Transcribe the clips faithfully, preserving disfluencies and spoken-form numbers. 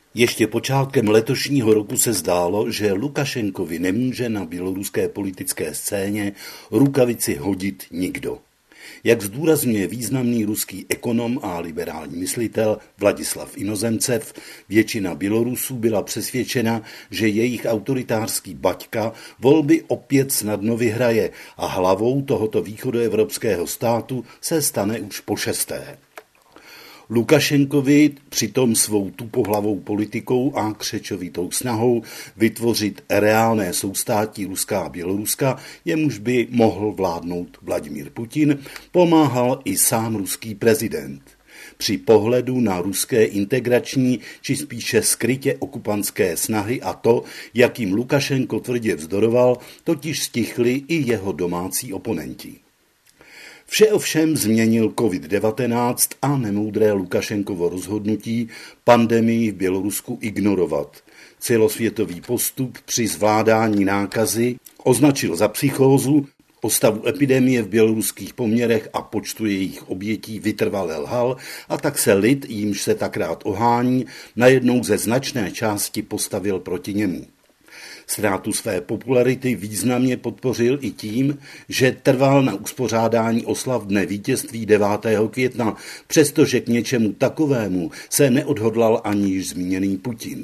Ještě počátkem letošního roku se zdálo, že Lukašenkovi nemůže na běloruské politické scéně rukavici hodit nikdo. Jak zdůrazňuje významný ruský ekonom a liberální myslitel Vladislav Inozemcev, většina Bělorusů byla přesvědčena, že jejich autoritářský baťka volby opět snadno vyhraje a hlavou tohoto východoevropského státu se stane už po šesté. Lukašenkovi přitom svou tupohlavou politikou a křečovitou snahou vytvořit reálné soustátí Ruska a Běloruska, jemuž by mohl vládnout Vladimír Putin, pomáhal i sám ruský prezident. Při pohledu na ruské integrační, či spíše skrytě okupantské snahy a to, jakým Lukašenko tvrdě vzdoroval, totiž stichli i jeho domácí oponenti. Vše ovšem změnil covid devatenáct a nemoudré Lukašenkovo rozhodnutí pandemii v Bělorusku ignorovat. Celosvětový postup při zvládání nákazy označil za psychózu, o stavu epidemie v běloruských poměrech a počtu jejich obětí vytrvale lhal a tak se lid, jímž se tak rád ohání, najednou ze značné části postavil proti němu. Ztrátu své popularity významně podpořil i tím, že trval na uspořádání oslav dne vítězství devátého května, přestože k něčemu takovému se neodhodlal ani již zmíněný Putin.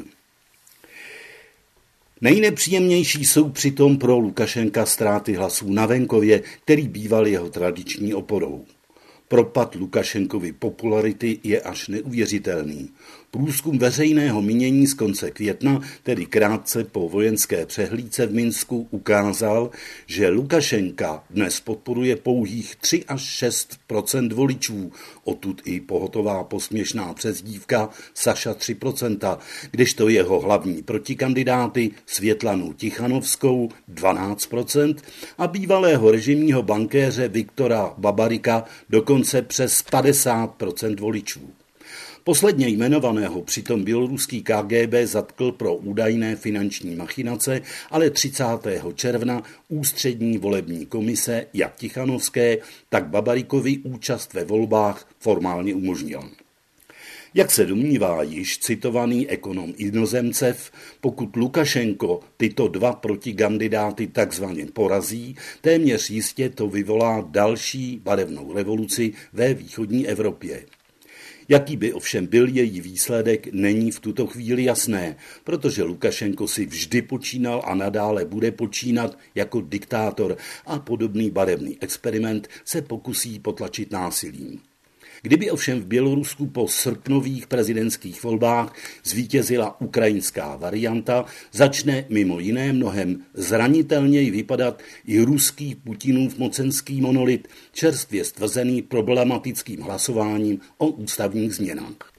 Nejnepříjemnější jsou přitom pro Lukašenka ztráty hlasů na venkově, který býval jeho tradiční oporou. Propad Lukašenkovy popularity je až neuvěřitelný. Průzkum veřejného mínění z konce května, tedy krátce po vojenské přehlídce v Minsku, ukázal, že Lukašenka dnes podporuje pouhých tři až šest procent voličů, odtud i pohotová posměšná přezdívka Saša tři procenta, kdežto jeho hlavní protikandidáty Světlanu Tichanovskou dvanáct procent a bývalého režimního bankéře Viktora Babarika dokonce přes padesát procent voličů. Posledně jmenovaného přitom běloruský K G B zatkl pro údajné finanční machinace, ale třicátého června ústřední volební komise jak Tichanovské, tak Babarikovi účast ve volbách formálně umožnil. Jak se domnívá již citovaný ekonom Inozemcev, pokud Lukašenko tyto dva protikandidáty takzvaně porazí, téměř jistě to vyvolá další barevnou revoluci ve východní Evropě. Jaký by ovšem byl její výsledek, není v tuto chvíli jasné, protože Lukašenko si vždy počínal a nadále bude počínat jako diktátor a podobný barevný experiment se pokusí potlačit násilím. Kdyby ovšem v Bělorusku po srpnových prezidentských volbách zvítězila ukrajinská varianta, začne mimo jiné mnohem zranitelněji vypadat i ruský Putinův mocenský monolit, čerstvě stvrzený problematickým hlasováním o ústavních změnách.